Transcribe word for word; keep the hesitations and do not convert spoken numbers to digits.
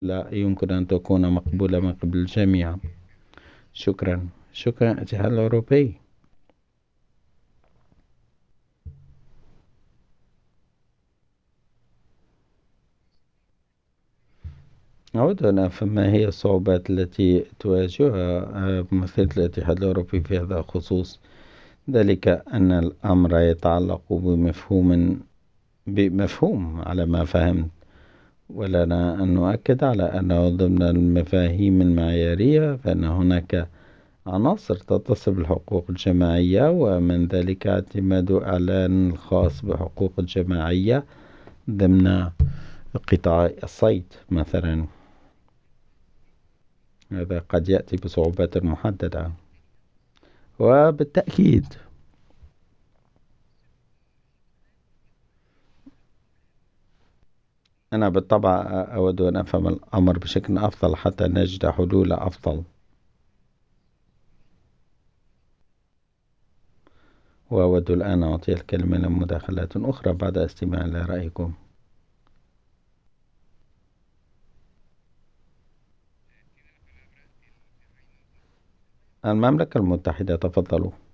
لا يمكن أن تكون مقبولة من قبل الجميع. شكرا. شكرا الاتحاد الأوروبي. أود أن أفهم ما هي الصعوبات التي تواجهها آه، ممثلة الاتحاد الأوروبي في هذا الخصوص، ذلك أن الأمر يتعلق بمفهوم بمفهوم على ما فهمت، ولنا أن نؤكد على أنه ضمن المفاهيم المعيارية فإن هناك عناصر تتصل بالحقوق الجماعية، ومن ذلك اعتماد إعلان الخاص بحقوق الجماعية ضمن قطاع الصيد مثلا. هذا قد يأتي بصعوبات محددة. وبالتأكيد أنا بالطبع أود أن أفهم الأمر بشكل أفضل حتى نجد حلول أفضل. وأود الآن أعطي الكلمة لمداخلات أخرى بعد استماع إلى رأيكم. المملكة المتحدة، تفضلوا.